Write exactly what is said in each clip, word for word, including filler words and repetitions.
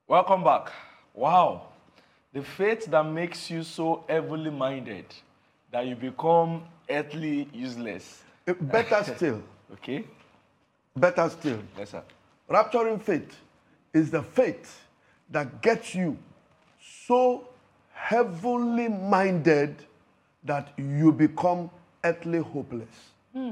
Welcome back. Wow. The faith that makes you so heavenly minded that you become earthly useless. Uh, Better still, Okay? better still. Yes, sir. Rapturing faith is the faith that gets you so heavenly minded that you become earthly hopeless.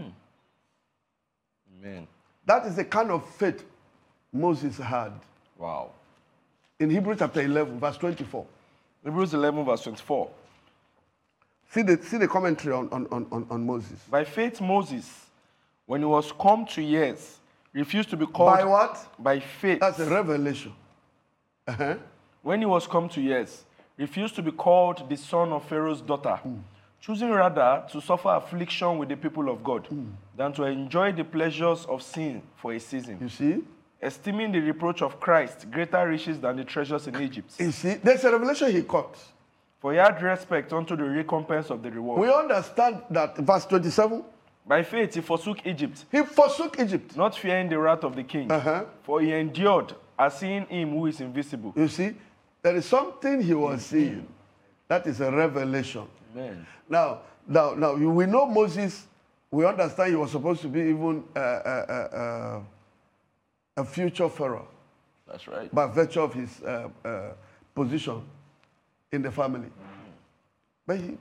Amen. That is the kind of faith Moses had. Wow. In Hebrews chapter eleven, verse twenty-four. Hebrews eleven, verse twenty-four. See the, see the commentary on, on, on, on Moses. By faith, Moses, when he was come to years, refused to be called. By what? By faith. That's a revelation. Uh-huh. When he was come to years, refused to be called the son of Pharaoh's daughter, choosing rather to suffer affliction with the people of God than to enjoy the pleasures of sin for a season, You see? esteeming the reproach of Christ greater riches than the treasures in Egypt. You see? There's a revelation he caught. For he had respect unto the recompense of the reward. We understand that verse twenty-seven, By faith he forsook Egypt, he forsook Egypt. not fearing the wrath of the king, Uh-huh. for he endured as seeing him who is invisible. You see? There is something he was seeing. That is a revelation. Amen. Now, now, now, you- we know Moses, we understand he was supposed to be even uh, uh, uh, uh, a future Pharaoh That's right. by virtue of his uh, uh, position in the family. But he,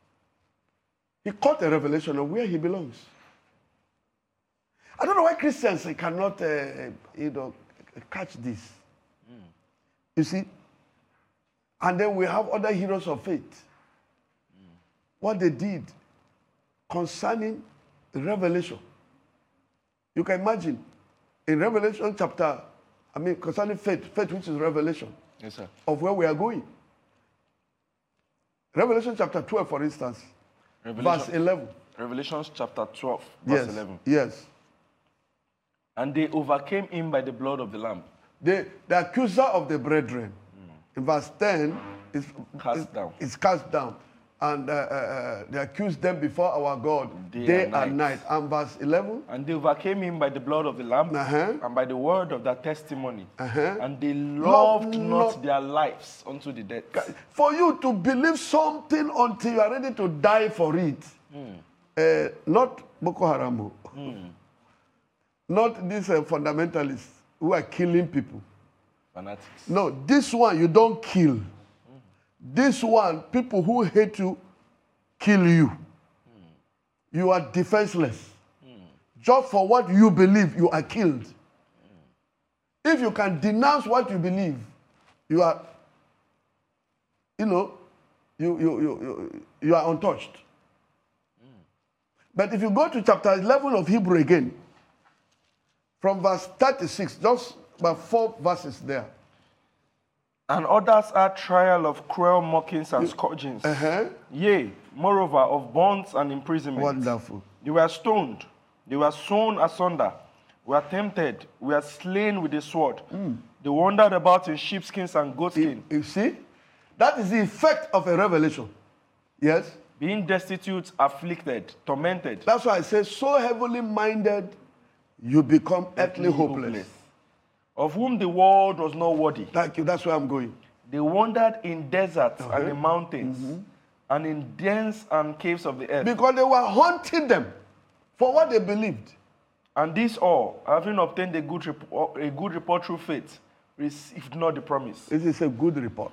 he caught a revelation of where he belongs. I don't know why Christians cannot, uh, you know, catch this. You see? And then we have other heroes of faith. What they did concerning revelation. You can imagine in Revelation chapter, I mean, concerning faith, faith which is revelation Yes, sir. of where we are going. Revelation chapter twelve, for instance, verse Revelation, eleven. Revelations chapter twelve, verse Yes. eleven. Yes. And they overcame him by the blood of the Lamb. The, the accuser of the brethren, in verse ten, is Cast is, down. is cast down. And uh, uh, uh, they accused them before our God Day day, and and, night. night. And verse eleven, And they overcame him by the blood of the Lamb Uh-huh. and by the word of their testimony. Uh-huh. And they loved Love not not- their lives unto the death. for you to believe something until you are ready to die for it. Uh, not Boko Haram. Not these uh, fundamentalists who are killing people. Fanatics. No, this one you don't kill. This one, people who hate you, kill you. You are defenseless. Just for what you believe, you are killed. If you can denounce what you believe, you are, you know, you, you, you, you, you are untouched. But if you go to chapter eleven of Hebrew again, from verse thirty-six, just about four verses there. And others are trial of cruel mockings and scourgings. Uh-huh. Yea, moreover, of bonds and imprisonment. Wonderful. They were stoned, they were sawn asunder, were tempted, were slain with the sword. They wandered about in sheepskins and goatskin, You see? That is the effect of a revelation. Yes? being destitute, afflicted, tormented, That's why I say, so heavily minded, you become earthly hopeless. of whom the world was not worthy. Thank you. That's where I'm going. They wandered in deserts Okay. and in mountains, and in dens and caves of the earth. Because they were haunting them for what they believed. And this all, having obtained a good, report, a good report through faith, received not the promise. This is a good report.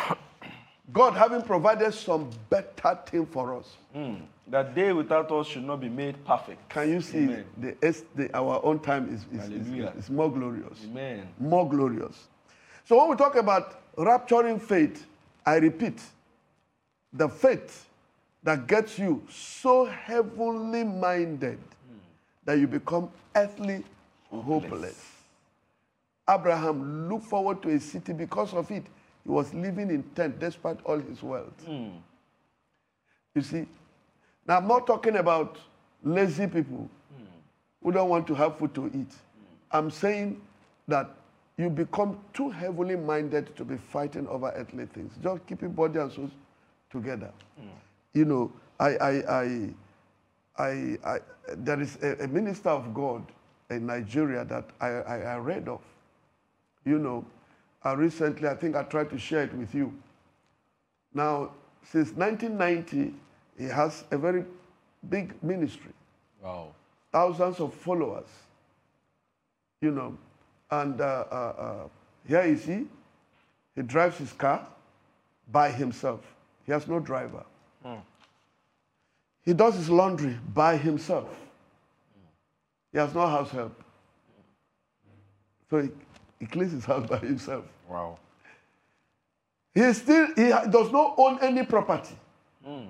God having provided some better thing for us. Mm. That they without us should not be made perfect. Can you see Amen. the, es- the our own time is, is, is, Hallelujah. is more glorious. Amen. More glorious. So when we talk about rapturing faith, I repeat, the faith that gets you so heavenly minded that you become earthly hopeless. Abraham looked forward to a city because of it. He was living in tent despite all his wealth. You see, now I'm not talking about lazy people who don't want to have food to eat. I'm saying that you become too heavily minded to be fighting over earthly things. Just keeping body and soul together. You know, I, I, I, I, I, there is a, a minister of God in Nigeria that I, I, I read of. You know, uh, recently, I think I tried to share it with you. Now, since nineteen ninety, he has a very big ministry. Wow. Thousands of followers. You know, and uh, uh, uh, here is he. He drives his car by himself. He has no driver. Mm. He does his laundry by himself. Mm. He has no house help. So he, he cleans his house by himself. Wow. He still he does not own any property. Mm.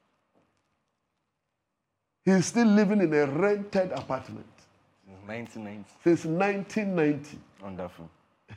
He is still living in a rented apartment. Since nineteen ninety. Since nineteen ninety. Wonderful.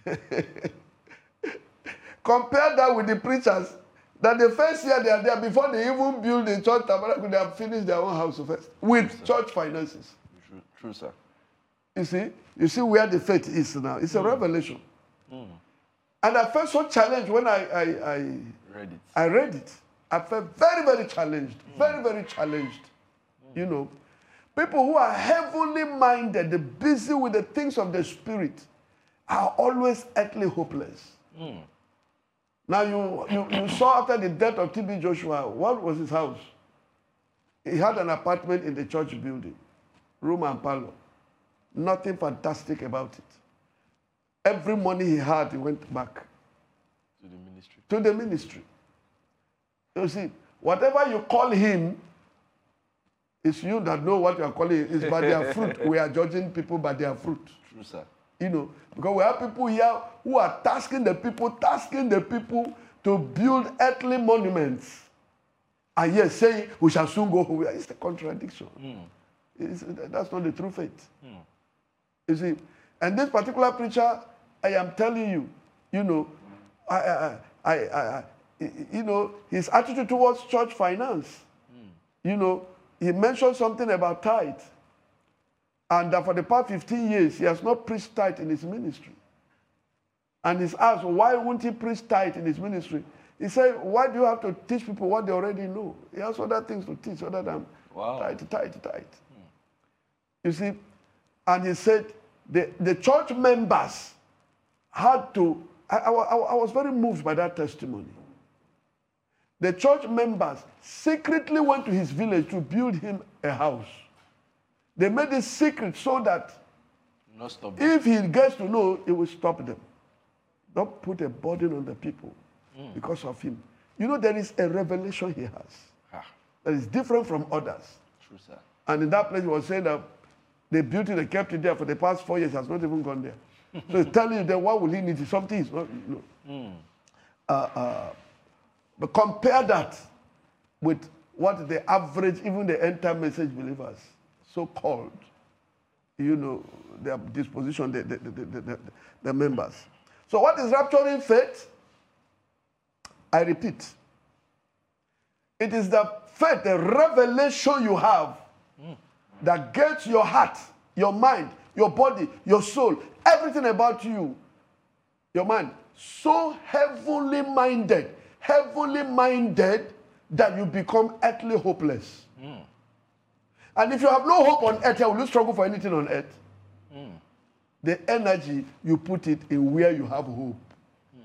Compare that with the preachers that the first year they are there, before they even build the church tabernacle, they have finished their own house first with true, church finances. True, true, sir. You see, you see where the faith is now. It's a mm. revelation. Mm. And I felt so challenged when I I, I read it. I read it. I felt very, very challenged. Mm. Very, very challenged. Mm. You know, people who are heavenly minded, they're busy with the things of the spirit, are always earthly hopeless. Mm. Now, you, you, you saw after the death of T B Joshua, what was his house? He had an apartment in the church building, room and parlor. Nothing fantastic about it. Every money he had, he went back to the ministry. To the ministry. You see, whatever you call him, it's you that know what you are calling it. It's by their fruit. We are judging people by their fruit. True, sir. You know, because we have people here who are tasking the people, tasking the people to build earthly monuments. And yet saying, we shall soon go home. It's a contradiction. Mm. It's, that's not the true faith. Mm. You see, and this particular preacher, I am telling you, you know, I, I, I, I, I you know, his attitude towards church finance, mm. you know, he mentioned something about tithe. And that for the past fifteen years, he has not preached tithe in his ministry. And he's asked, why won't he preach tithe in his ministry? He said, why do you have to teach people what they already know? He has other things to teach other than wow. tithe, tithe, tithe. Hmm. You see, and he said, the, the church members had to, I, I, I was very moved by that testimony. The church members secretly went to his village to build him a house. They made it secret so that no stop if he gets to know, it will stop them. Don't put a burden on the people mm. because of him. You know, there is a revelation he has ah. that is different from others. True, sir. And in that place, he was saying that the beauty they kept it there for the past four years has not even gone there. So he's telling you that what will he need? Something is not, you know. Mm. Uh, uh, but compare that with what the average, even the end-time message believers, so-called, you know, their disposition, the, the, the, the, the, the members. So what is rapturing faith? I repeat. It is the faith, the revelation you have mm. that gets your heart, your mind, your body, your soul, everything about you, your mind, so heavenly minded, heavenly minded that you become earthly hopeless. Mm. And if you have no hope on earth, will you struggle for anything on earth? Mm. The energy, you put it in where you have hope. Mm.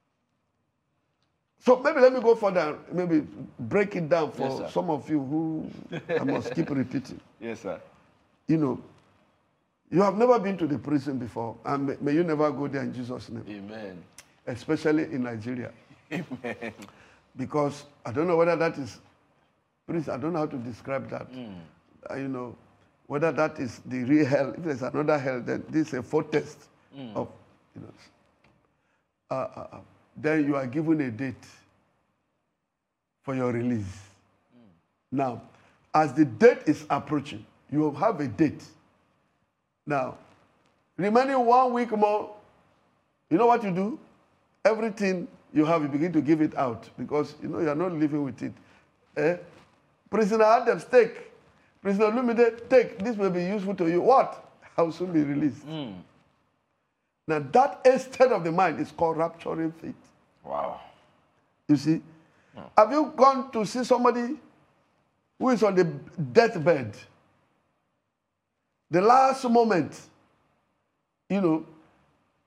So maybe let me go further, maybe break it down for yes, some of you who I must keep repeating. Yes, sir. You know, you have never been to the prison before, and may, may you never go there in Jesus' name. Amen. Especially in Nigeria. Amen. Because I don't know whether that is, please, I don't know how to describe that. Mm. Uh, you know, whether that is the real hell. If there's another hell, then this is a foretaste mm. of, you know. Uh, uh, uh, then you are given a date for your release. Mm. Now, as the date is approaching, you have a date. Now, remaining one week more, you know what you do? Everything you have, you begin to give it out because, you know, you are not living with it. Eh? Prisoner Adam, take. Prisoner Lumide, take. This may be useful to you. What? I will soon be released. Mm. Now, that state of the mind is called rapturing faith. Wow. You see? Mm. Have you gone to see somebody who is on the deathbed? The last moment, you know,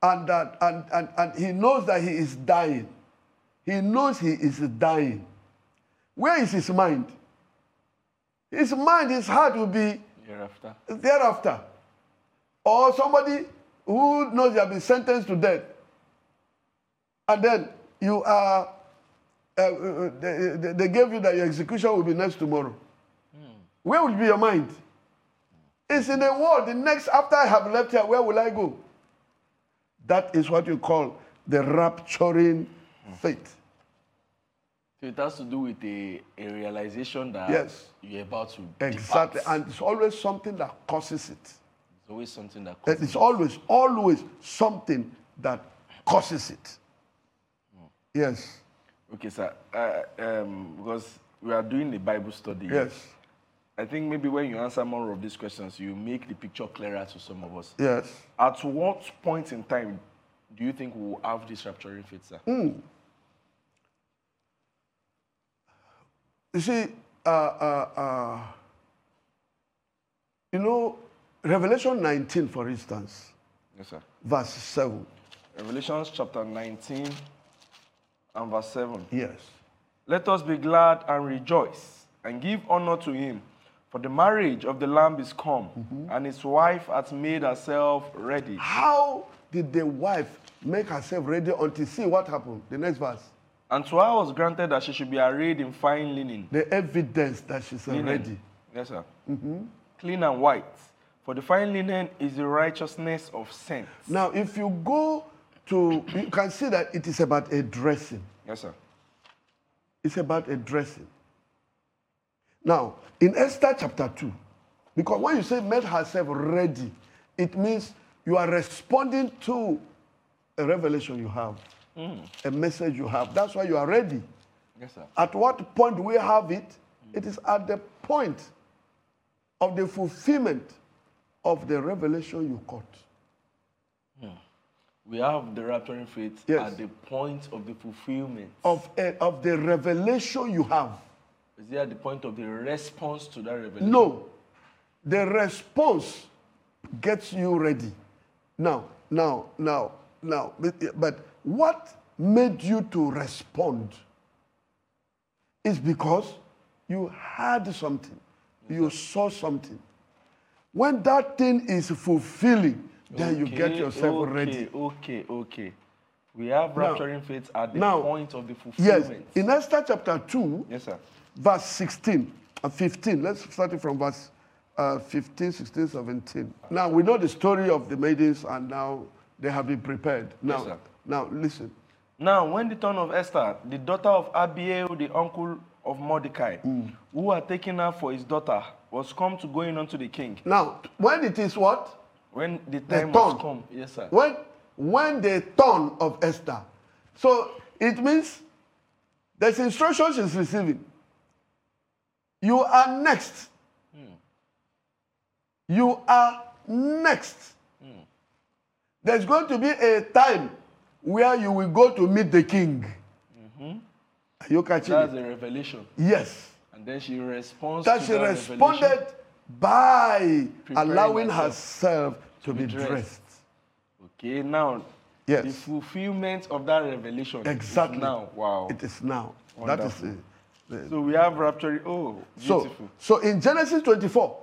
and that and, and, and he knows that he is dying. He knows he is dying. Where is his mind? His mind, his heart will be Hereafter. thereafter. Or somebody who knows you have been sentenced to death. And then you are, uh, uh, they, they- they gave you that your execution will be next tomorrow. Where will be your mind? It's in the world. The next, after I have left here, where will I go? That is what you call the rapturing faith. So it has to do with a, a realization that Yes. you're about to Exactly. depart. And it's always something that causes it. It's always something that It causes is always, always something that causes it. Yes. Okay, sir. Uh, um, because we are doing a Bible study. Yes. I think maybe when you answer more of these questions, you make the picture clearer to some of us. Yes. At what point in time do you think we will have this rapturing faith, sir? You see, uh, uh, uh, you know, Revelation nineteen, for instance, Yes, sir. verse seven. Revelations chapter nineteen and verse seven. Yes. Let us be glad and rejoice and give honor to him, for the marriage of the Lamb is come, and his wife hath made herself ready. How did the wife make herself ready until see what happened? The next verse. And to her was granted that she should be arrayed in fine linen. The evidence that she's Linen. ready. Yes, sir. Clean and white. For the fine linen is the righteousness of saints. Now, if you go to, you can see that it is about a dressing. Yes, sir. It's about a dressing. Now, in Esther chapter two, because when you say made herself ready, it means you are responding to a revelation you have, a message you have. That's why you are ready. Yes, sir. At what point we have it? It is at the point of the fulfillment of the revelation you caught. We have the rapturing faith Yes. at the point of the fulfillment. Of, a, of the revelation you have. Is it at the point of the response to that revelation? No. The response gets you ready. Now, now, now, now. But, but what made you to respond is because you heard something. You saw something. When that thing is fulfilling, then you get yourself okay, ready. Okay, okay. We have rapturing faith at the now, point of the Yes. fulfillment. In Esther chapter two, Yes, sir. verse sixteen and fifteen. Let's start it from verse uh, fifteen, sixteen, seventeen. Now, we know the story of the maidens, and now they have been prepared. Now, sir. now listen. Now, when the turn of Esther, the daughter of Abiel, the uncle of Mordecai, who had taken her for his daughter, was come to go in unto the king. Now, when it is what? When the time turn. was come, yes, sir. When, when the turn of Esther. So, it means there's instructions she's receiving. You are next. You are next. There's going to be a time where you will go to meet the king. Are you catching That's it? a revelation. Yes. And then she responds That to she that responded revelation. by Preparing allowing herself herself to be dressed. dressed. Okay, now, Yes. the fulfillment of that revelation Exactly. is now. Wow. It is now. Wonderful. That is it. So we have rapture. Oh, So, beautiful. so in Genesis twenty-four,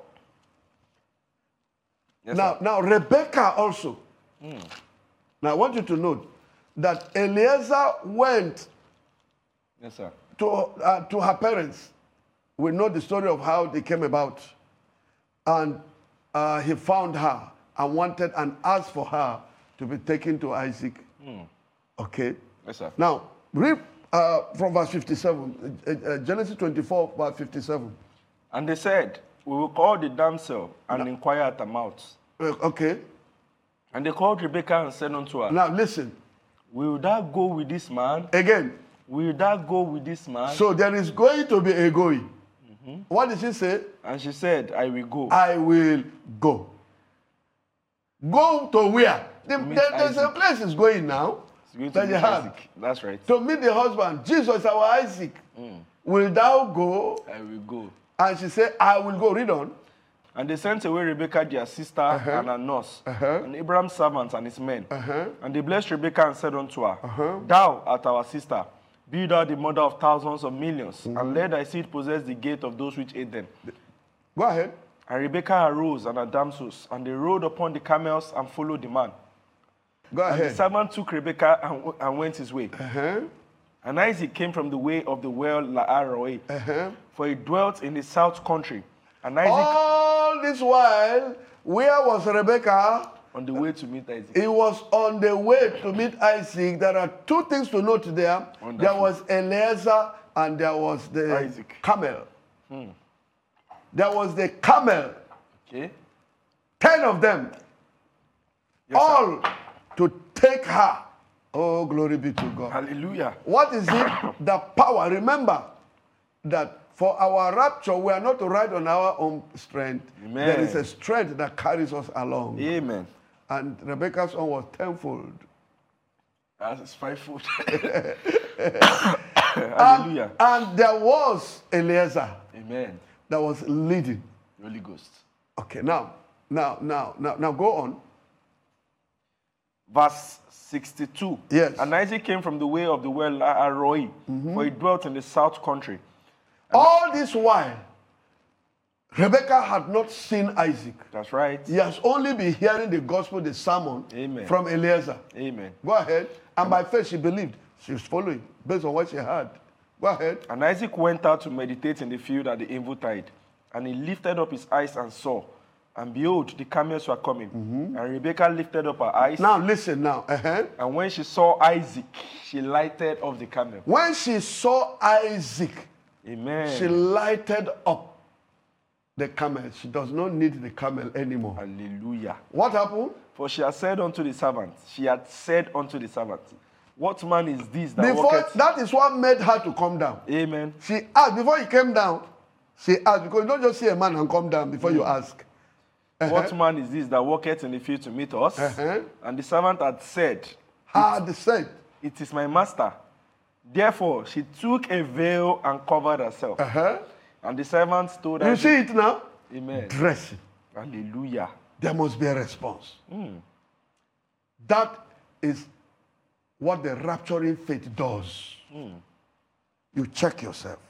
Yes, now, sir. now Rebecca also. Now I want you to note that Eliezer went Yes, sir. to, uh, to her parents. We know the story of how they came about. And uh, he found her and wanted and asked for her to be taken to Isaac. Okay? Yes, sir. Now, read uh, from verse fifty-seven, uh, uh, Genesis twenty-four, verse fifty-seven. And they said, we will call the damsel and inquire at her mouth. Uh, okay? And they called Rebekah and said unto her, Now, listen. will thou go with this man? Again. Will thou go with this man? So there is going to be a going. What did she say? And she said, I will go. I will go. Go to where? The, meet there- there's a Isaac. place is going now. It's going to that meet you have. Isaac. That's right. To meet the husband. Jesus, our Isaac. Will thou go? I will go. And she said, I will go. Read on. And they sent away Rebekah, their sister, Uh-huh. and her nurse, Uh-huh. and Abraham's servants and his men. Uh-huh. And they blessed Rebekah and said unto her, Uh-huh. Thou art our sister, be thou the mother of thousands of millions, Mm-hmm. and let thy seed possess the gate of those which ate them. Go ahead. And Rebekah arose and her damsels, and they rode upon the camels and followed the man. Go And the ahead. servant took Rebekah and, w- and went his way. Uh-huh. And Isaac came from the way of the well Laaroi, Uh-huh. for he dwelt in the south country. And Isaac All this while, where was Rebekah? on the way to meet Isaac. He was on the way to meet Isaac. There are two things to note there. Wonderful. There was Eliezer and there was the Isaac. camel. There was the camel, Okay? ten of them, Yes, sir. all to take her. Oh, glory be to God. Hallelujah. What is it? The power. Remember that for our rapture, we are not to ride on our own strength. Amen. There is a strength that carries us along. Amen. And Rebecca's own was tenfold. That's fivefold. Hallelujah. And there was Eliezer Amen. that was leading. Holy Ghost. Okay, now, now, now, now, now go on. Verse sixty-two. Yes. And Isaac came from the way of the well Aroi, for he dwelt in the south country. All this while, Rebecca had not seen Isaac. That's right. He has only been hearing the gospel, the sermon Amen. from Eliezer. Amen. Go ahead. And by faith she believed. She was following based on what she heard. Go ahead. And Isaac went out to meditate in the field at the eventide. And he lifted up his eyes and saw. And behold, the camels were coming. And Rebekah lifted up her eyes. Now listen now. Uh-huh. And when she saw Isaac, she lighted off the camel. When she saw Isaac, Amen. she lighted up the camel. She does not need the camel anymore. Hallelujah. What happened? For she had said unto the servant, she had said unto the servant, what man is this that Before, walketh? that is what made her to come down. Amen. She asked, before he came down, she asked, because you don't just see a man and come down before you ask. Uh-huh. What man is this that walketh in the field to meet us? Uh-huh. And the servant had said, Had said, it is my master. Therefore, she took a veil and covered herself. uh-huh. And the servant told You her, see it now? Amen. Dressing. Hallelujah. There must be a response. That is what the rapturing faith does. You check yourself.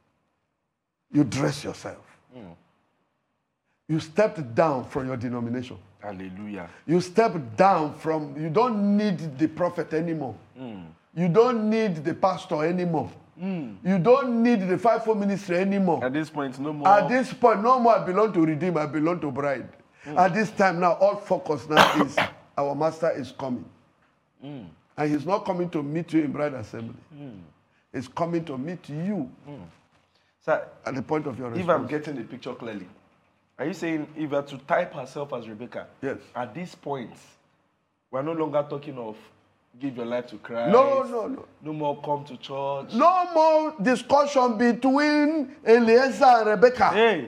You dress yourself. You stepped down from your denomination. Hallelujah. You step down from, you don't need the prophet anymore. You don't need the pastor anymore. You don't need the fivefold ministry anymore. At this point, no more. At this point, no more I belong to Redeem, I belong to Bride. At this time now, all focus now is our master is coming. And he's not coming to meet you in Bride Assembly. He's coming to meet you Sir, at the point of your if response. I'm getting the picture clearly, are you saying if you are to type herself as Rebecca, Yes. at this point, we're no longer talking of give your life to Christ. No, no, no. No more come to church. No more discussion between Eliezer and Rebecca. Hey,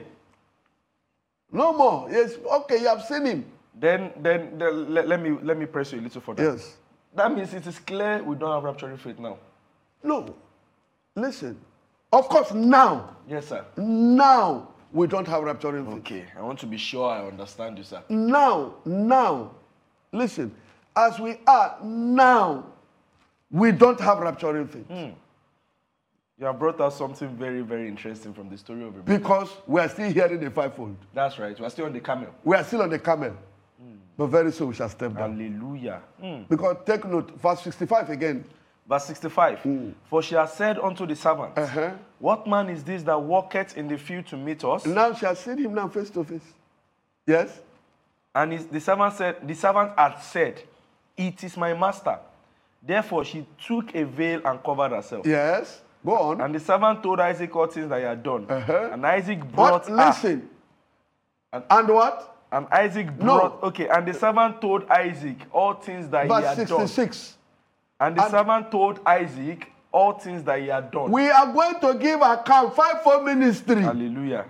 No more. Yes, okay, you have seen him. then, then, then let, let me let me press you a little further. Yes. That means it is clear we don't have rapturing faith now. No. Listen. Of course, now, Yes, sir. now, we don't have rapturing faith. Okay, I want to be sure I understand you, sir. Now, now, listen, as we are now, we don't have rapturing faith. You have brought us something very, very interesting from the story of Rebecca. Because we are still hearing the fivefold. That's right. We're still on the camel. We are still on the camel. But very soon we shall step down. Hallelujah. Mm. Because take note, verse sixty-five again. Verse sixty-five. For she has said unto the servant, Uh-huh. what man is this that walketh in the field to meet us? Now she has seen him now face to face. Yes? And his, the servant said, the servant had said, it is my master. Therefore she took a veil and covered herself. Yes? Go on. And the servant told Isaac all things that he had done. Uh-huh. And Isaac brought But her. listen. And, And what? and Isaac No. brought, okay, and the servant told Isaac all things that he Verse had done. sixty-six. And the And- servant told Isaac all things that he had done. We are going to give account fivefold ministry. Hallelujah.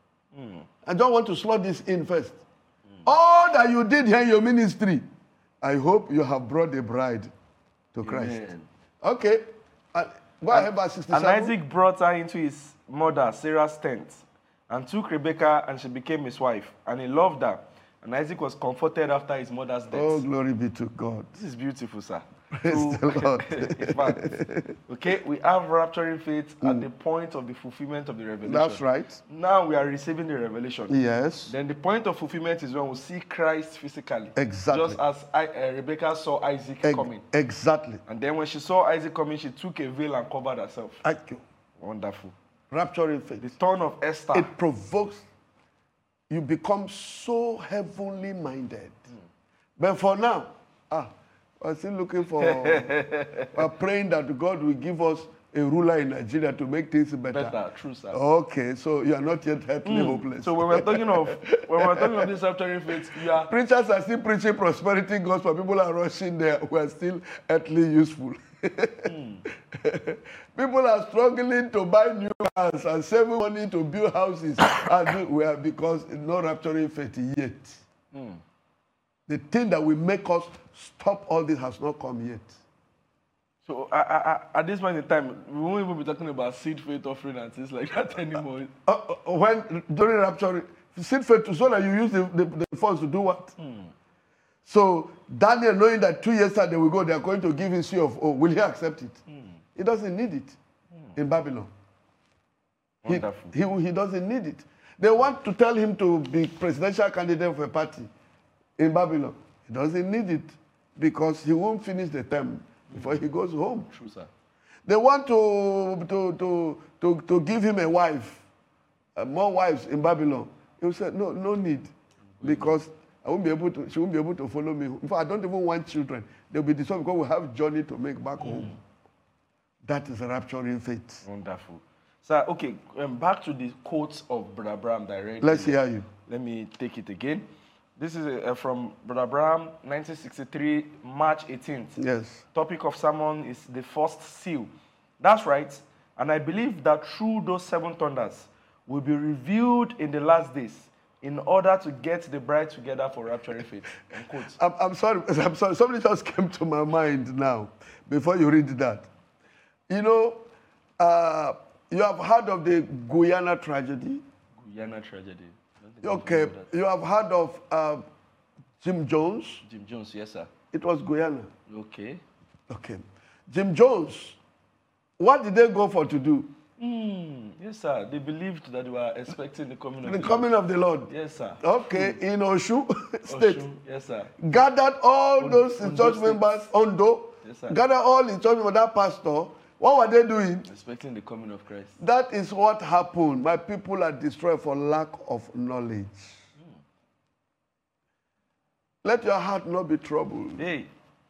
I don't want to slot this in first. All that you did here in your ministry, I hope you have brought the bride to Christ. Amen. Okay. Uh, go ahead, verse And sixty-seven. Isaac brought her into his mother Sarah's tent. and took Rebekah, and she became his wife. And he loved her. And Isaac was comforted after his mother's death. Oh, glory be to God. This is beautiful, sir. Praise So, the Lord. in fact, okay, we have rapturing faith at the point of the fulfillment of the revelation. That's right. Now we are receiving the revelation. Yes. Then the point of fulfillment is when we see Christ physically. Exactly. Just as I, uh, Rebekah saw Isaac Ex- coming. Exactly. And then when she saw Isaac coming, she took a veil and covered herself. Thank you. Wonderful. Rapturing The faith. turn of Esther. It provokes, you become so heavenly minded. Mm. But for now, ah, we're still looking for, we're praying that God will give us a ruler in Nigeria to make things better. Better, true, sir. Okay, so you are not yet healthily hopeless. So when we're talking of when we're talking of this rapturing faith, you are Preachers are still preaching prosperity gospel. People are rushing there who are still earthly useful. People are struggling to buy new cars and saving money to build houses. And we are because no rapturing faith yet. mm, The thing that will make us stop all this has not come yet. so I, I, I, at this point in time, we won't even be talking about seed faith offering and things like that anymore. Uh, uh, when during rapturing, seed faith so that you use the, the, the funds to do what? Mm. So Daniel, knowing that two years time they will go, they are going to give him seal of oh, will he accept it? Mm. He doesn't need it in Babylon. He, Wonderful. he, he doesn't need it. They want to tell him to be presidential candidate for a party in Babylon. He doesn't need it because he won't finish the term before he goes home. True, sir. They want to, to, to, to, to give him a wife, uh, more wives in Babylon. He will say, no, no need, because I won't be able to, she won't be able to follow me. In fact, I don't even want children. They'll be disturbed because we have journey to make back home. That is a rapturing faith. Wonderful. Sir, okay, um, back to the quotes of Brother Abraham directly. Let's hear you. Let me take it again. This is uh, from Brother Abraham, nineteen sixty-three, March eighteenth. Yes. Topic of sermon is the first seal. That's right. And I believe that through those seven thunders will be revealed in the last days in order to get the bride together for rapturing faith. Unquote. I'm, I'm sorry. I'm sorry. Something just came to my mind now before you read that. You know, uh, you have heard of the Guyana tragedy? Guyana tragedy. I don't think I Okay. know that. You have heard of uh, Jim Jones? Jim Jones, yes, sir. It was Guyana. Okay. Okay. Jim Jones, what did they go for to do? Mm, yes, sir. They believed that they were expecting the coming of The the coming Lord. of the Lord. Yes, sir. Okay, in Oshu State. Oshun, yes, sir. Gathered all On- those Ondo church State. members, Ondo, Yes, sir. gathered all in church members, that pastor. What were they doing? Expecting the coming of Christ. That is what happened. My people are destroyed for lack of knowledge. Let your heart not be troubled. Hey,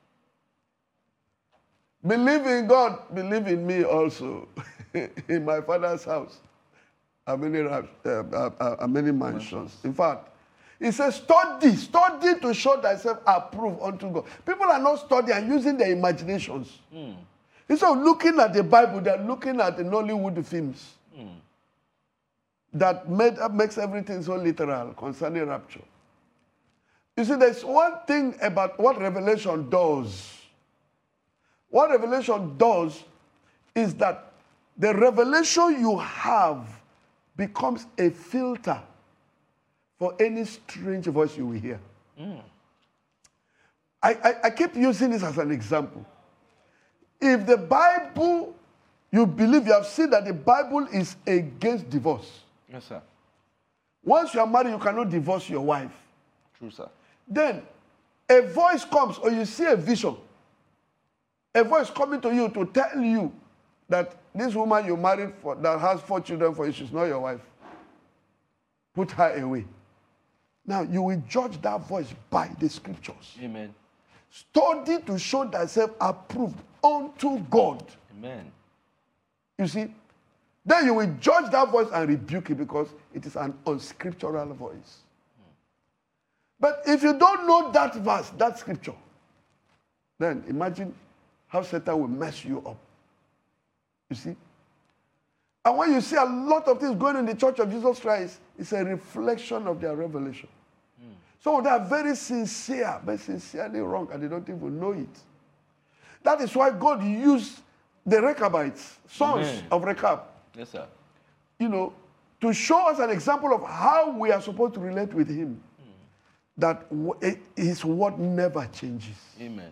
Believe in God, believe in me also. In my father's house are many, uh, uh, uh, are many mansions. In fact, he says, study, study to show thyself approved unto God. People are not studying and using their imaginations. mm, Instead of looking at the Bible, they're looking at the Nollywood films mm, that made, uh, makes everything so literal concerning rapture. You see, there's one thing about what Revelation does. What Revelation does is that the revelation you have becomes a filter for any strange voice you will hear. mm. I, I, I keep using this as an example. If the Bible, you believe, you have seen that the Bible is against divorce. Yes, sir. Once you are married, you cannot divorce your wife. True, sir. Then a voice comes or you see a vision. A voice coming to you to tell you that this woman you married for that has four children for you, she's not your wife. Put her away. Now you will judge that voice by the scriptures. Amen. Study to show thyself approved unto God. Amen. You see? Then you will judge that voice and rebuke it because it is an unscriptural voice. But if you don't know that verse, that scripture, then imagine how Satan will mess you up. You see? And when you see a lot of things going in the Church of Jesus Christ, it's a reflection of their revelation. Mm. Some of them are very sincere, but sincerely wrong, and they don't even know it. That is why God used the Rechabites, sons Amen. of Rechab. Yes, sir. You know, to show us an example of how we are supposed to relate with him. Mm. That w- it, his word never changes. Amen.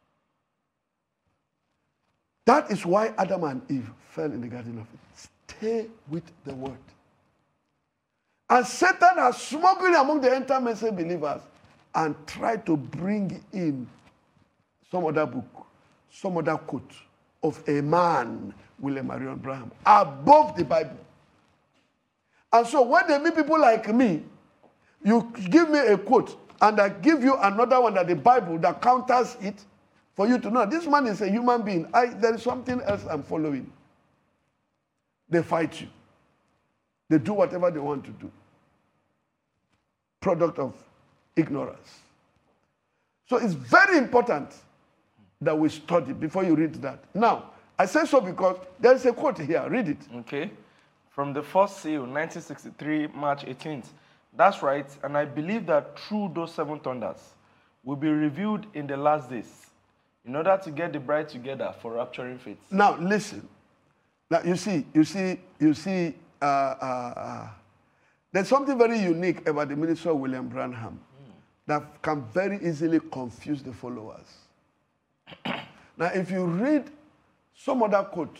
That is why Adam and Eve fell in the Garden of Eden. Stay with the word. And Satan has smuggled among the entire message believers and tried to bring in some other book, some other quote of a man, William Marion Branham, above the Bible. And so when they meet people like me, you give me a quote and I give you another one that the Bible that counters it for you to know this man is a human being. I, there is something else I'm following. They fight you. They do whatever they want to do. Product of ignorance. So it's very important that we study before you read that. Now, I say so because there is a quote here. Read it. Okay. From the first seal, nineteen sixty-three, March eighteenth. That's right. And I believe that through those seven thunders will be revealed in the last days in order to get the bride together for rapturing faith. Now, listen. Now, you see, you see, you see, uh, uh, uh, there's something very unique about the ministry of William Branham mm. that can very easily confuse the followers. Now, if you read some other quotes,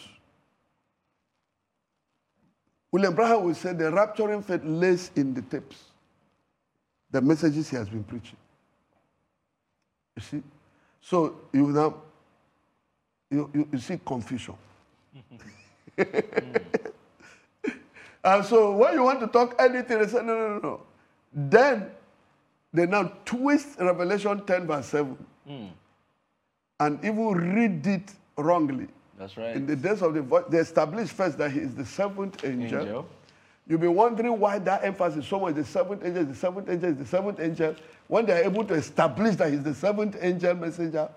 William Branham will say the rapturing faith lays in the tapes, the messages he has been preaching. You see? So you now, you, you, you see confusion. mm. And so when you want to talk anything, they say, no, no, no, no. Then they now twist Revelation ten verse seven mm. and even read it wrongly. That's right. In the days of the voice, they established first that he is the seventh angel. angel. You'll be wondering why that emphasis so much, the seventh angel is the seventh angel is the seventh angel. When they are able to establish that he's the seventh angel messenger,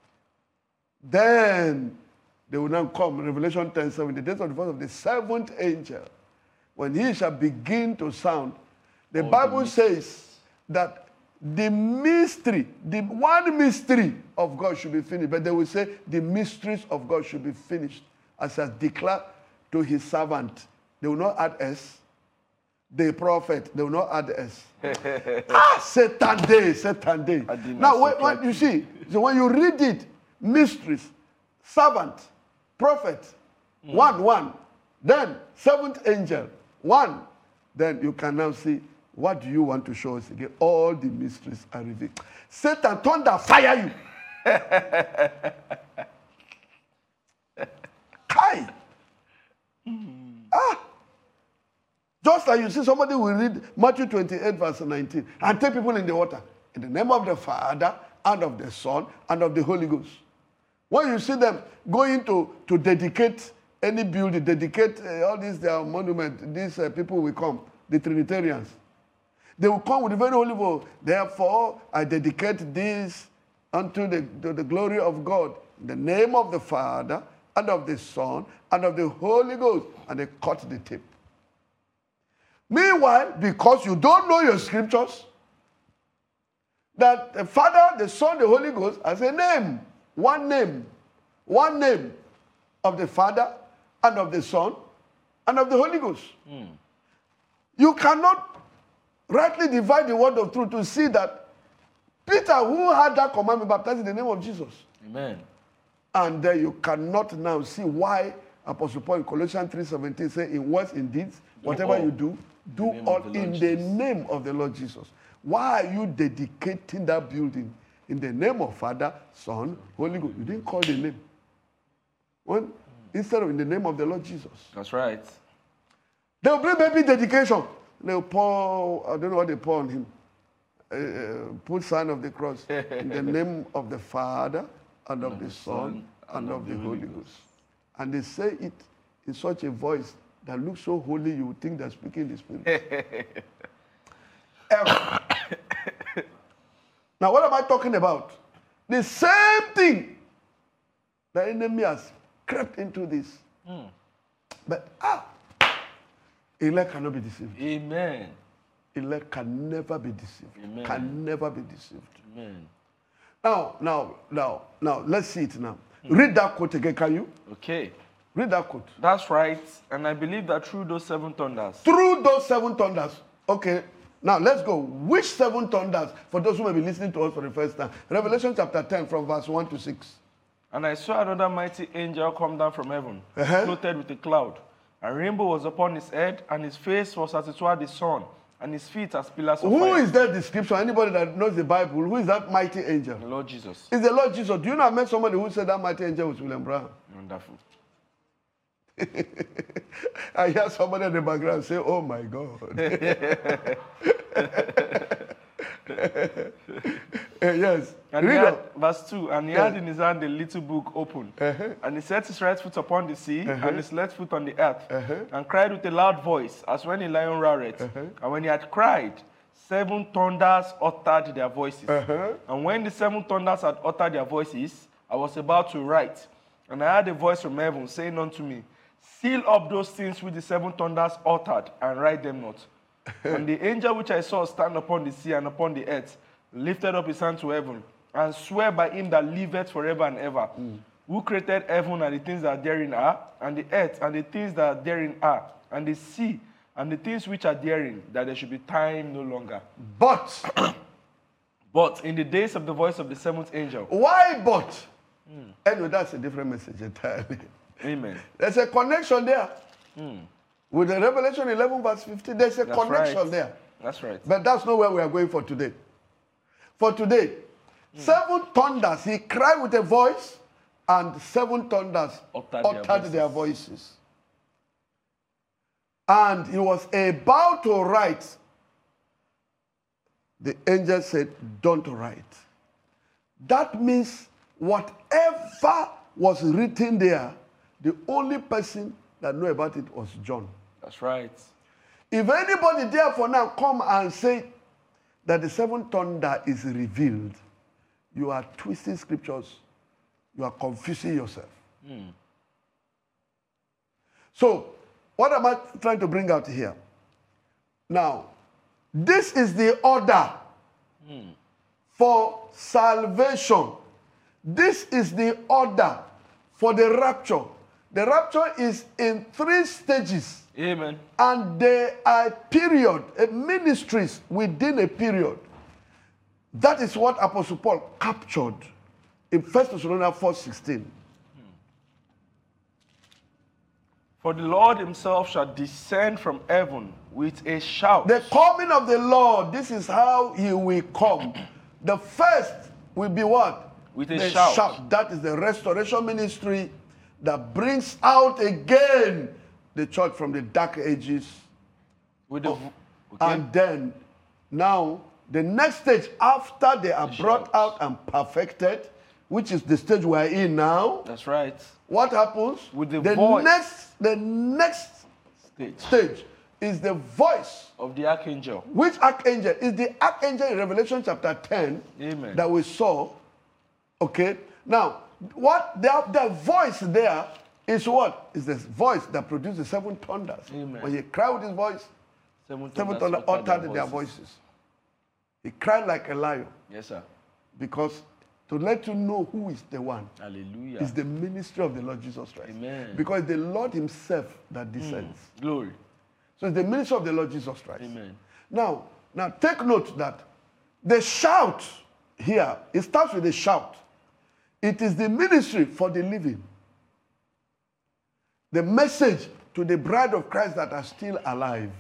then they will now come, Revelation ten seven, the days of the voice of the seventh angel. When he shall begin to sound, the oh, Bible the says that the mystery, the one mystery of God should be finished. But they will say the mysteries of God should be finished as has declared to his servant. They will not add S. The prophet, they will not add S. ah, Satan day, Satan day. Now, when, when you see, so when you read it, mysteries, servant, prophet, mm. one, one. Then seventh angel, one. Then you can now see, what do you want to show us again? All the mysteries are revealed. Satan, thunder, fire you. Kai. Mm. Ah. Just like you see somebody will read Matthew twenty-eight, verse nineteen, and take people in the water. In the name of the Father, and of the Son, and of the Holy Ghost. When you see them going to, to dedicate any building, dedicate uh, all these their monument, these uh, people will come, the Trinitarians. They will come with the very holy word. Therefore, I dedicate this unto the, to the glory of God. In the name of the Father, and of the Son, and of the Holy Ghost. And they cut the tape. Meanwhile, because you don't know your scriptures, that the Father, the Son, the Holy Ghost has a name. One name. One name of the Father, and of the Son, and of the Holy Ghost. Mm. You cannot rightly divide the word of truth to see that Peter, who had that commandment, baptized in the name of Jesus. Amen. And then you cannot now see why Apostle Paul in Colossians three seventeen says, in words, in deeds, whatever you do, do all in the name of the Lord Jesus. Why are you dedicating that building in the name of Father, Son, Holy Ghost? You didn't call the name. When, instead of in the name of the Lord Jesus. That's right. They'll bring baby dedication. They'll pour, I don't know what they pour on him. Uh, put sign of the cross. In the name of the Father, and of the Son, and of the Holy Ghost. And they say it in such a voice that looks so holy, you would think they're speaking the Spirit. Now, what am I talking about? The same thing. The enemy has crept into this. Mm. But, ah, elect cannot be deceived. Amen. Elect can never be deceived. Amen. Can never be deceived. Amen. Now, now, now, now, let's see it now. Mm. Read that quote again, can you? Okay. Read that quote. That's right. And I believe that through those seven thunders. Through those seven thunders. Okay. Now let's go. Which seven thunders? For those who may be listening to us for the first time. Revelation chapter ten from verse one to six. And I saw another mighty angel come down from heaven, Uh-huh. clothed with a cloud. A rainbow was upon his head, and his face was as it were the sun, and his feet as pillars of Who fire. is that description? Anybody that knows the Bible, who is that mighty angel? The Lord Jesus. It's the Lord Jesus. Do you know I met somebody who said that mighty angel was William Brown? Wonderful. I hear somebody in the background say, oh my God. Uh, yes. And he Read had, on. verse two, and he Yeah. had in his hand a little book open. Uh-huh. And he set his right foot upon the sea, Uh-huh. and his left foot on the earth, Uh-huh. and cried with a loud voice, as when a lion roareth. Uh-huh. And when he had cried, seven thunders uttered their voices. Uh-huh. And when the seven thunders had uttered their voices, I was about to write. And I heard a voice from heaven saying unto me, seal up those things which the seven thunders uttered, and write them not. And the angel which I saw stand upon the sea and upon the earth lifted up his hand to heaven, and swear by him that liveth forever and ever, mm. who created heaven and the things that therein are, and the earth and the things that therein are, and the sea and the things which are therein, that there should be time no longer. But, But in the days of the voice of the seventh angel. why but? Mm. Anyway, that's a different message entirely. Amen. There's a connection there. Mm. With the Revelation eleven verse fifteen, there's a That's connection right. there. That's right. But that's not where we are going for today. For today, mm. seven thunders, he cried with a voice, and seven thunders uttered, uttered their, voices. their voices. And he was about to write. The angel said, don't write. That means whatever was written there, the only person that knew about it was John. That's right. If anybody therefore now come and say that the seventh thunder is revealed, you are twisting scriptures. You are confusing yourself. Mm. So, what am I trying to bring out here? Now, this is the order mm. for salvation. This is the order for the rapture. The rapture is in three stages. Amen. And there are period, a ministries within a period. That is what Apostle Paul captured in First Thessalonians four sixteen. For the Lord himself shall descend from heaven with a shout. The coming of the Lord, this is how he will come. The first will be what? With a the shout. shout. That is the restoration ministry that brings out again the church from the dark ages. With the, okay. And then, now, the next stage, after they are the brought shout. out and perfected, which is the stage we are in now. That's right. What happens? With the, the voice. Next, the next stage. stage is the voice of the archangel. Which archangel? Is the archangel in Revelation chapter ten. Amen. That we saw. Okay. Now, what the, the voice there is what? Is this voice that produces seven thunders. Amen. When he cried with his voice, seven seven thunders thunders uttered their their voices. voices. He cried like a lion. Yes, sir. Because to let you know who is the one. Hallelujah. Is the ministry of the Lord Jesus Christ. Amen. Because the Lord himself that descends. Mm. Glory. So it's the ministry of the Lord Jesus Christ. Amen. Now, now take note that the shout here, it starts with a shout. It is the ministry for the living. The message to the bride of Christ that are still alive.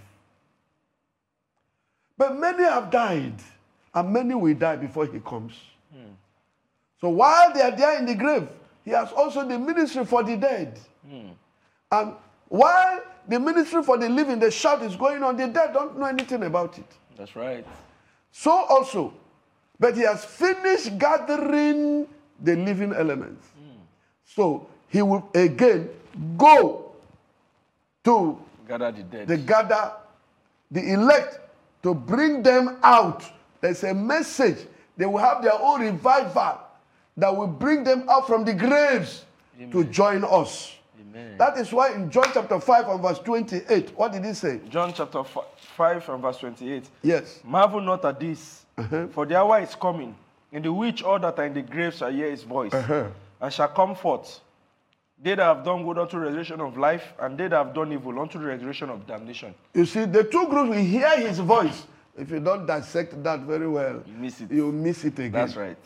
But many have died, and many will die before he comes. Hmm. So while they are there in the grave, he has also the ministry for the dead. Hmm. And while the ministry for the living, the shout is going on, the dead don't know anything about it. That's right. So also, but he has finished gathering the living elements. Hmm. So he will again go to gather the dead. The gather the elect to bring them out. There's a message. They will have their own revival that will bring them out from the graves. Amen. To join us. Amen. That is why in John chapter five and verse twenty-eight, what did he say? John chapter five and verse twenty-eight. Yes. Marvel not at this, uh-huh. for the hour is coming, in the which all that are in the grave shall hear his voice, uh-huh. and shall come forth. They that have done good unto resurrection of life, and they that have done evil unto the resurrection of damnation. You see, the two groups will hear his voice. If you don't dissect that very well, You miss it. you miss it again. That's right.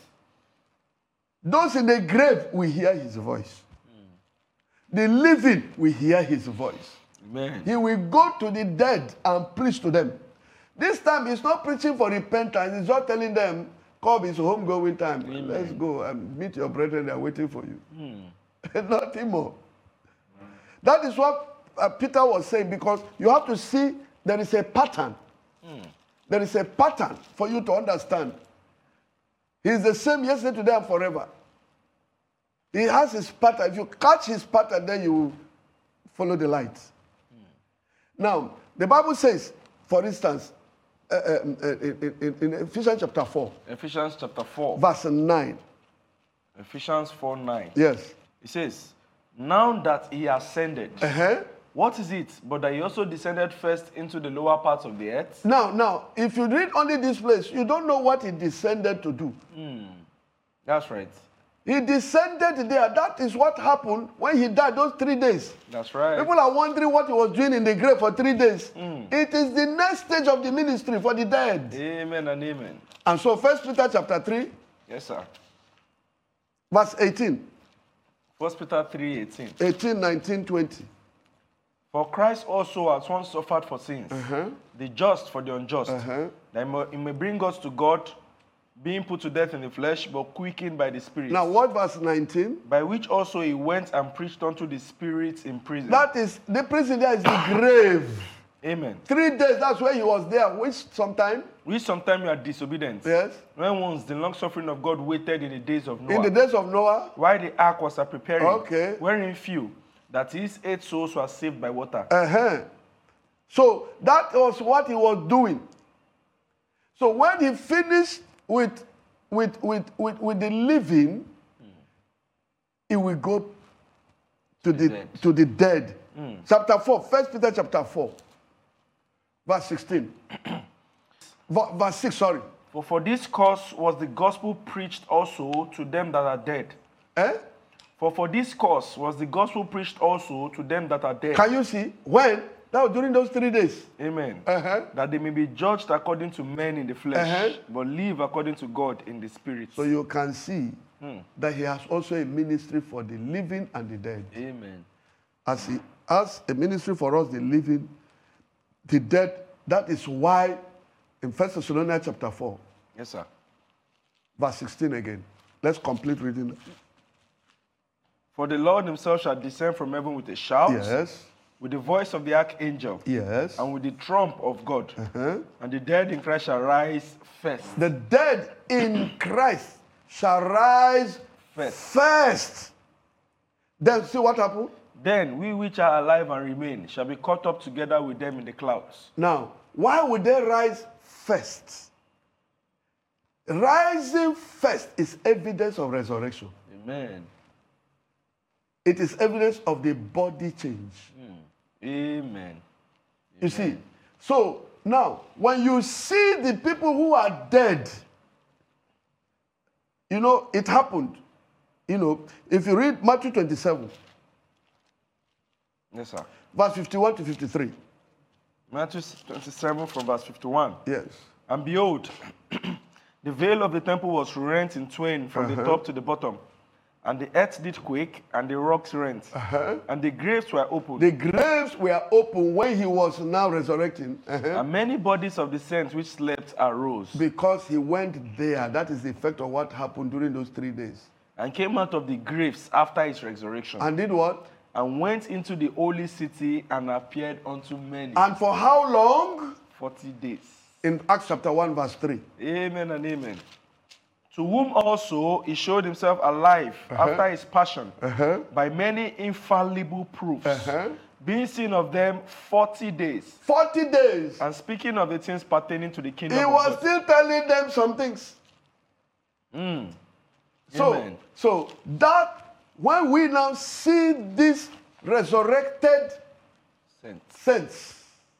Those in the grave will hear his voice. The living will hear his voice. Amen. He will go to the dead and preach to them. This time, he's not preaching for repentance. He's not telling them, come, it's homegoing time. Amen. Let's go and meet your brethren. They're waiting for you. Nothing more. That is what uh, Peter was saying, because you have to see there is a pattern. There is a pattern for you to understand. He is the same yesterday, today, and forever. He has his pattern. If you catch his pattern, then you follow the light. Now, the Bible says, for instance, uh, uh, in, in, in Ephesians chapter four, Ephesians chapter four, verse nine. Ephesians four nine. Yes. It says, now that he ascended, Uh-huh. what is it but that he also descended first into the lower parts of the earth? Now, now, if you read only this place, you don't know what he descended to do. That's right. He descended there. That is what happened when he died those three days. That's right. People are wondering what he was doing in the grave for three days. It is the next stage of the ministry for the dead. Amen and amen. And so, First Peter chapter three, Yes, sir. verse eighteen, First Peter three eighteen. eighteen, nineteen, twenty. For Christ also has once suffered for sins, the just for the unjust, Uh-huh. that he may, he may bring us to God, being put to death in the flesh, but quickened by the Spirit. Now, what verse nineteen? By which also he went and preached unto the spirits in prison. That is, the prison there is the grave. Amen. Three days, that's where he was there. Which sometime? Which sometime you are disobedient. Yes. When once the long suffering of God waited in the days of Noah, In the days of Noah. while the ark was a preparing, Okay. wherein few, that is, eight souls were saved by water. Uh-huh. So that was what he was doing. So when he finished with, with, with, with, with the living, he will go to the, dead. to the dead. Chapter four, First Peter chapter four, verse sixteen. Ver- verse six, sorry. For for this cause was the gospel preached also to them that are dead. Eh? For for this cause was the gospel preached also to them that are dead. Can you see? When? That was during those three days. Amen. Uh-huh. That they may be judged according to men in the flesh, Uh-huh. but live according to God in the spirit. So you can see that he has also a ministry for the living and the dead. Amen. As he has a ministry for us, the living, the dead. That is why in First Thessalonians chapter four, Yes, sir. verse sixteen again. Let's complete reading. For the Lord himself shall descend from heaven with a shout, Yes. with the voice of the archangel, Yes. and with the trump of God. Uh-huh. And the dead in Christ shall rise first. The dead in Christ shall rise First. first. Then see what happened? Then we which are alive and remain shall be caught up together with them in the clouds. Now, why would they rise first? Rising first is evidence of resurrection. Amen. It is evidence of the body change. Amen. You see? So now, when you see the people who are dead, you know, it happened. You know, if you read Matthew twenty-seven, Yes, sir. verse fifty-one to fifty-three. Matthew twenty-seven from verse fifty-one. Yes. And behold, the veil of the temple was rent in twain from the top to the bottom. And the earth did quake, and the rocks rent. Uh-huh. And the graves were opened. The graves were open when he was now resurrecting. Uh-huh. And many bodies of the saints which slept arose, Because he went there. That is the effect of what happened during those three days. and came out of the graves after his resurrection, And did what? and went into the holy city and appeared unto many. And for how long? Forty days. In Acts chapter one, verse three. Amen and amen. To whom also he showed himself alive after his passion Uh-huh. by many infallible proofs, Uh-huh. being seen of them forty days, forty days. and speaking of the things pertaining to the kingdom He of was God. still telling them some things. So, Amen. so that when we now see this resurrected Saints. saints,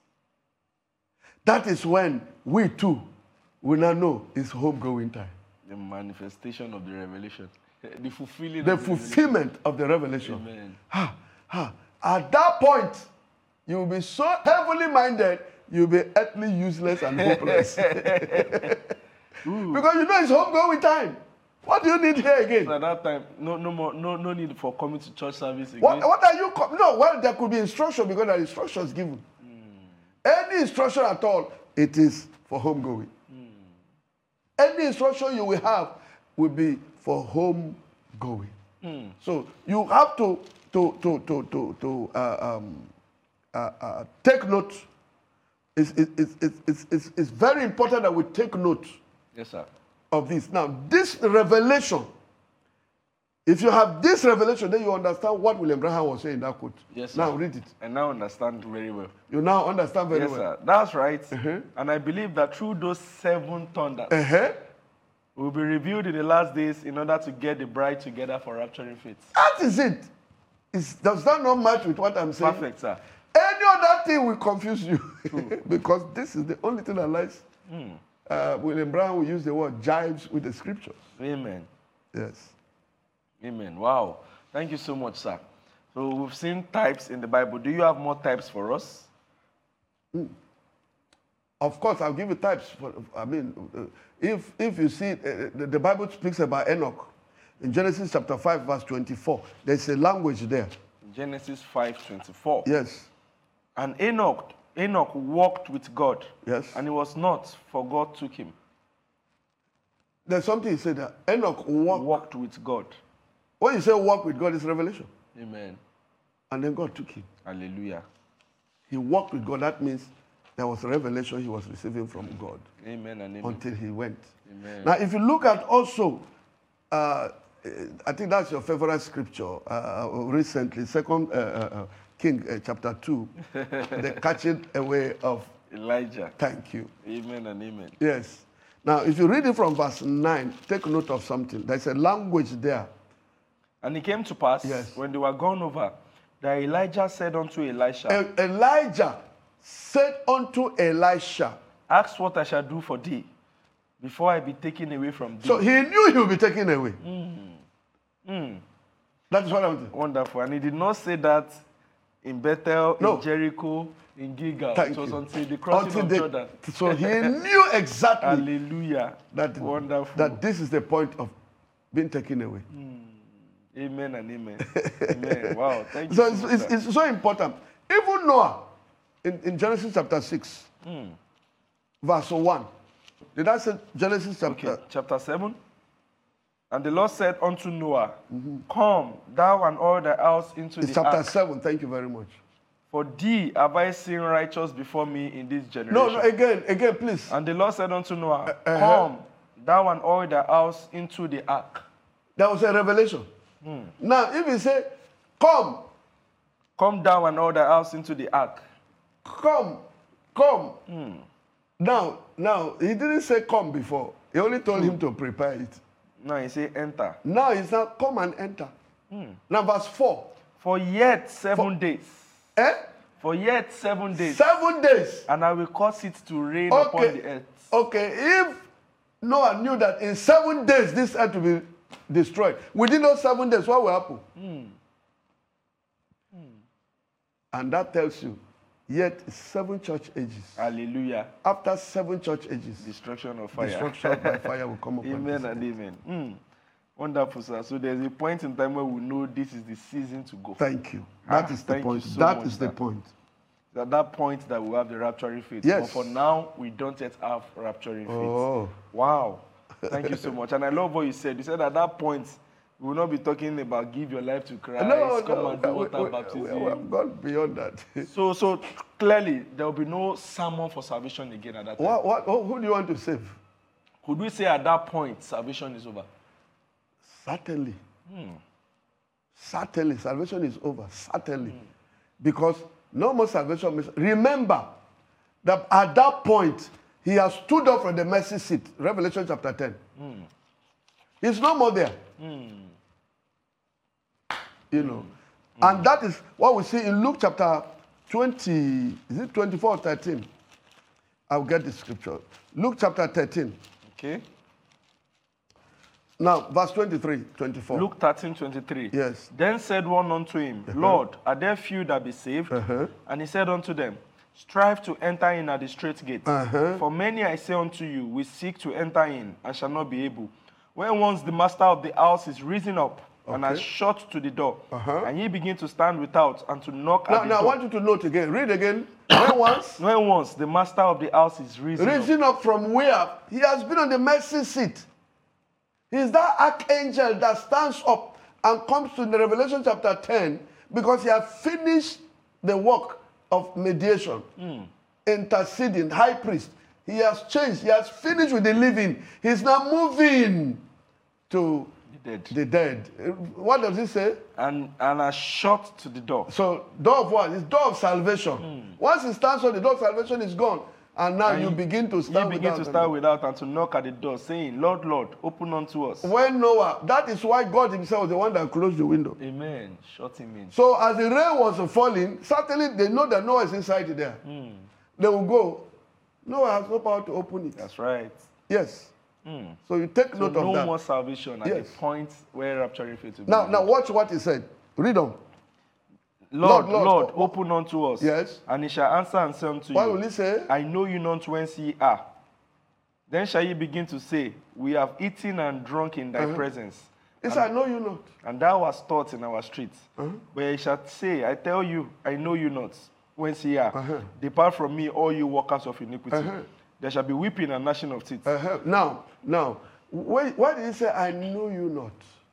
that is when we too will now know it's homegoing time. The manifestation of the revelation. The fulfilling. The of the fulfillment of the revelation. Amen. Ha, ha. At that point, you will be so heavily minded, you'll be earthly useless and hopeless. Because you know it's homegoing time. What do you need here again? So at that time, no, no more, no, no need for coming to church service again. What, what are you? Com- no, well, there could be instruction because there are instructions given. Mm. Any instruction at all, it is for homegoing. Mm. Any instruction you will have will be for homegoing. Mm. So you have to to to to to, to uh, um, uh, uh, take note. It's, it's, it's, it's, it's, it's very important that we take note. Yes, sir. Of this. Now, this revelation, if you have this revelation, then you understand what William Branham was saying in that quote. Yes, sir. Now read it. I now understand very well. You now understand very yes, well. Yes, sir. That's right. Uh-huh. And I believe that through those seven thunders, uh-huh. will be revealed in the last days in order to get the bride together for rapturing faith. That is it. It's, does that not match with what I'm saying? Perfect, sir. Any other thing will confuse you. Because this is the only thing that lies. Mm. Uh, William Brown will use the word jives with the scriptures. Amen. Yes. Amen. Wow. Thank you so much, sir. So we've seen types in the Bible. Do you have more types for us? Mm. Of course, I'll give you types. For, I mean, uh, if if you see, uh, the, the Bible speaks about Enoch. In Genesis chapter five, verse twenty-four, there's a language there. Genesis five twenty-four. Yes. And Enoch, Enoch walked with God. Yes. And he was not, for God took him. There's something he said that Enoch walked, walked with God. When you say walk with God, it's revelation. Amen. And then God took him. Hallelujah. He walked with God. That means there was a revelation he was receiving from God. Amen and amen. Until he went. Amen. Now, if you look at also, uh, I think that's your favorite scripture uh, recently, Second uh, uh, King uh, chapter two, the catching away of Elijah. Thank you. Amen and amen. Yes. Now, if you read it from verse nine, take note of something. There's a language there. And it came to pass, yes, when they were gone over, that Elijah said unto Elisha, e- Elijah said unto Elisha, ask what I shall do for thee, before I be taken away from thee. So he knew he would be taken away. Mm. Mm. That is what I'm saying. Wonderful. And he did not say that in Bethel, no. in Jericho, in Gilgal. Thank it was you. until the crossing until of the, Jordan. So he knew exactly Hallelujah. That, Wonderful. that this is the point of being taken away. Mm. Amen and amen. Amen. Wow. Thank you. So, so it's, it's, it's so important. Even Noah, in, in Genesis chapter six, mm. verse one. Did I say Genesis chapter? Okay. Chapter seven. And the Lord said unto Noah, mm-hmm. Come, thou and all the house into it's the chapter ark. seven. Thank you very much. For thee have I seen righteous before me in this generation. No, no, again, again, please. And the Lord said unto Noah, uh-huh. Come, thou and all the house into the ark. That was a revelation. Mm. Now, if you say, come. Come thou and all the house into the ark. Come, come. Mm. Now, now, he didn't say come before. He only told mm. him to prepare it. No, he said enter. Now he's not come and enter. Mm. Now verse four. For yet seven For, days. Eh? For yet seven days. Seven days. And I will cause it to rain okay. upon the earth. Okay, if Noah knew that in seven days this earth will be destroyed, within those seven days, what will happen? Mm. Mm. And that tells you, yet seven church ages. Hallelujah. After seven church ages, destruction of fire. Destruction by fire will come upon Amen and amen. Mm. Wonderful, sir. So there's a point in time where we know this is the season to go. Thank you. That ah, is the point. So that much, is the sir. point. It's at that point that we have the rapturing faith. Yes. But for now, we don't yet have rapturing faith. Oh. Wow. Thank you so much. And I love what you said. You said at that point, we will not be talking about give your life to Christ, no, come no, and do water we, we, baptism. We, we have gone beyond that. so, so clearly, there will be no sermon for salvation again at that time. What, what, who do you want to save? Could we say at that point, salvation is over? Certainly. Hmm. Certainly, salvation is over. Certainly. Hmm. Because no more salvation. Remember that at that point, he has stood up from the mercy seat. Revelation chapter ten. Hmm. He's no more there. Hmm. You know. Hmm. And that is what we see in Luke chapter twenty. Is it twenty-four or thirteen? I'll get the scripture. Luke chapter thirteen. Okay. Now, verse twenty-three, twenty-four. Luke thirteen, twenty-three. Yes. Then said one unto him, Lord, are there few that be saved? Uh-huh. And he said unto them, strive to enter in at the straight gate. Uh-huh. For many, I say unto you, will seek to enter in, and shall not be able. When once the master of the house is risen up, and has Okay. shut to the door, Uh-huh. and ye begin to stand without, and to knock Now, at the now I door. want you to note again. Read again. When once When once the master of the house is risen, up, risen up from where? He has been on the mercy seat. He's that archangel that stands up and comes to the Revelation chapter ten because he has finished the work of mediation, interceding, high priest. He has changed. He has finished with the living. He's now moving to the dead, the dead. What does he say? and, and has shut to the door. So, door of what? It's door of salvation. Once he stands on the door of salvation is gone. And now And you ye- begin to Ye stand begin without to start without and to knock at the door, saying, Lord, Lord, open unto us. When Noah, that is why God himself was the one that closed the window. Amen. Shut him in. So as the rain was falling, certainly they know that Noah is inside there. They will go, Noah has no power to open it. That's right. Yes. So you take So note no of that. more salvation at Yes. the point where rapturing faith will be. Now, now watch what he said. Read on. Lord, Lord, Lord, Lord, open unto us. Yes. And he shall answer and say unto What you, will he say? I know you not whence ye are. Then shall ye begin to say, we have eaten and drunk in thy Uh-huh. presence, He said, I know you not. and thou wast taught in our streets. Uh-huh. But ye shall say, I tell you, I know you not whence ye are. Uh-huh. Depart from me, all you workers of iniquity. Uh-huh. There shall be weeping and gnashing of teeth. Uh-huh. Now, now, why, why did he say, I know you not?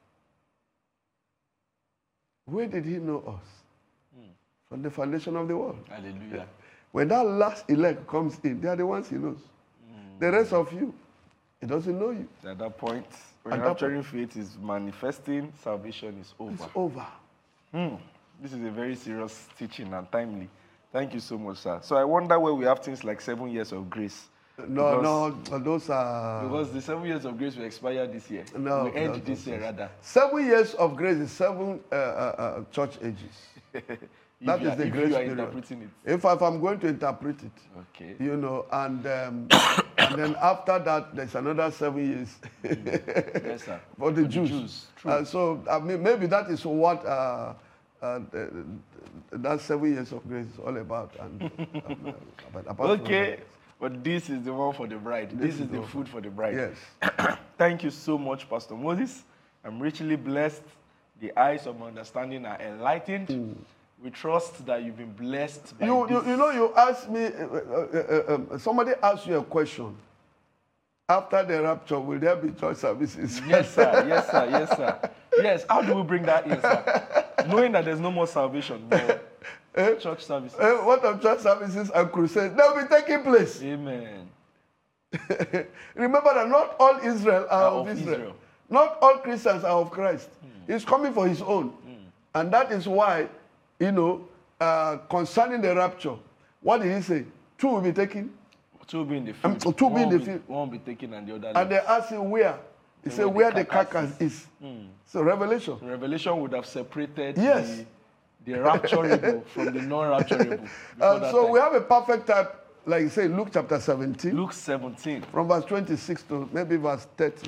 Where did he know us? From the foundation of the world. Hallelujah. When that last elect comes in, they are the ones he knows. The rest of you, he doesn't know you. At that point, when At that rapturing faith is manifesting, salvation is over. It's over. Hmm. This is a very serious teaching and timely. Thank you so much, sir. So I wonder where we have things like seven years of grace. No, Because- no, those are... Because the seven years of grace will expire this year. No, we end no, this no, year, no. rather. Seven years of grace is seven uh, uh, uh, church ages. If That you is are, the if grace you are period. interpreting it. If, I, if I'm going to interpret it, Okay. you know, and um, and then after that, there's another seven years Yes, sir. for the For the Jews. Jews, true. Uh, so I mean, maybe that is what uh, uh, the, that seven years of grace is all about. And uh, but apart from Okay. that, But this is the one for the bride. This, is, the food for the bride. yes. Thank you so much, Pastor Moses. I'm richly blessed. The eyes of my understanding are enlightened. We trust that you've been blessed by You, you, this. you know, you asked me, uh, uh, uh, um, somebody asked you a question. After the rapture, will there be church services? Yes, sir. Yes, sir. Yes, sir. Yes. How do we bring that in, sir? Knowing that there's no more salvation, but church services. Uh, what of church services and crusades? They will be taking place. Amen. Remember that not all Israel are, Are of, of Israel. Israel. Not all Christians are of Christ. He's coming for his own. And that is why, you know, uh, concerning the rapture, what did he say? Two will be taken. Two will be in the Um, field. two will be in One the field. One will be taken and the other And left. they asked him where. He So said, where where the the carcass carcass is. So Revelation. Revelation would have separated Yes. the, the rapturable from the non-rapturable. before Uh, that so time. we have a perfect type, like you say, Luke chapter seventeen, Luke seventeen. from verse twenty-six to maybe verse thirty.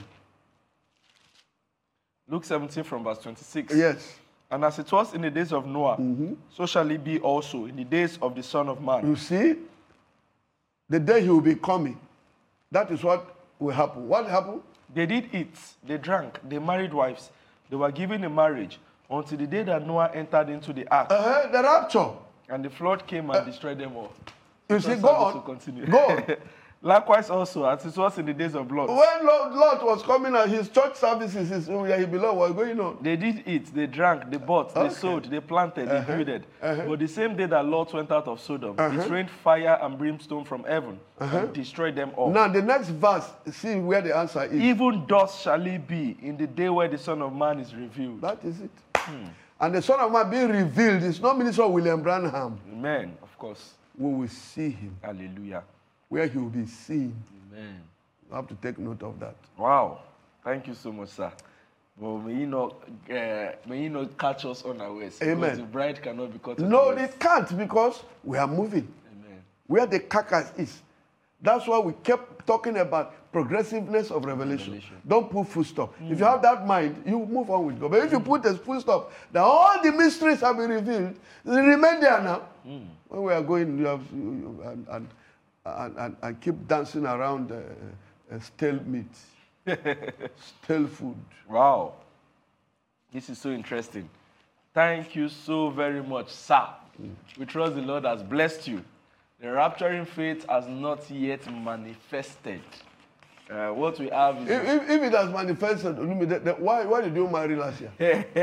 Luke seventeen from verse twenty-six. Yes. And as it was in the days of Noah, so shall it be also in the days of the Son of Man. You see, the day he will be coming, that is what will happen. What happened? They did eat, they drank, they married wives, they were given in marriage until the day that Noah entered into the ark, Uh, the rapture. and the flood came and destroyed them all. You see, Church go service will on. continue. Go on. Likewise also, as it was in the days of Lot, When Lot, Lot was coming out, his church services, his, where he belonged, was going on. they did eat, they drank, they bought, they Okay. sowed, they planted, they builded. But the same day that Lot went out of Sodom, it rained fire and brimstone from heaven and destroyed them all. Now, the next verse, see where the answer is. Even thus shall it be in the day where the Son of Man is revealed. That is it. And the Son of Man being revealed is not Minister William Branham. Amen, of course. We will see him, Hallelujah. where he will be seen. Amen. You have to take note of that. Wow. Thank you so much, sir. Well, may you not, uh, may you not catch us unawares. Amen. Because the bride cannot be caught No, unawares. it can't because we are moving. Amen. Where the carcass is. That's why we kept talking about progressiveness of revelation. Revelation. Don't put full stop. Mm. If you have that mind, you move on with God. But if you put a full stop, that all the mysteries have been revealed, they remain there now. Mm. When we are going, you have you, you, and, and, and, and, and keep dancing around uh, uh, stale meat, stale food. Wow. This is so interesting. Thank you so very much, sir. Mm. We trust the Lord has blessed you. The rapturing faith has not yet manifested. Uh, what we have is... If, if, if it has manifested, why, why did you marry last year?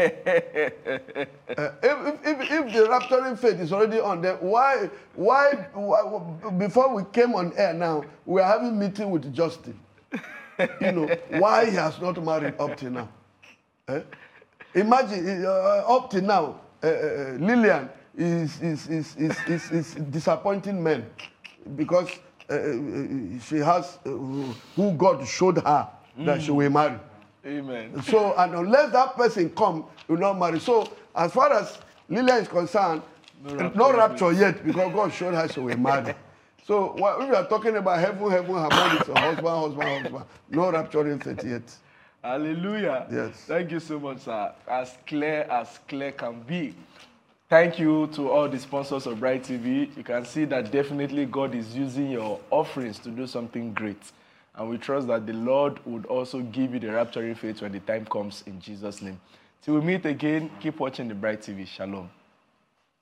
uh, if, if, if the rapturing faith is already on there, why, why, why, before we came on air now, we are having meeting with Justin. You know, why he has not married up to now. Eh? Imagine, uh, up to now, uh, uh, Lillian is, is, is, is, is, is disappointing men because uh, she has uh, who God showed her mm. that she will marry. Amen. So, and unless that person come, you will not marry. So, as far as Lillian is concerned, no rapture, no rapture yet because God showed her she will marry. So, when we are talking about heaven, heaven, harmonics, husband, husband, husband, no rapturing faith yet. Hallelujah. Yes. Thank you so much, sir. As clear as clear can be. Thank you to all the sponsors of Bright T V. You can see that definitely God is using your offerings to do something great. And we trust that the Lord would also give you the rapturing faith when the time comes in Jesus' name. Till we meet again, keep watching the Bright T V. Shalom.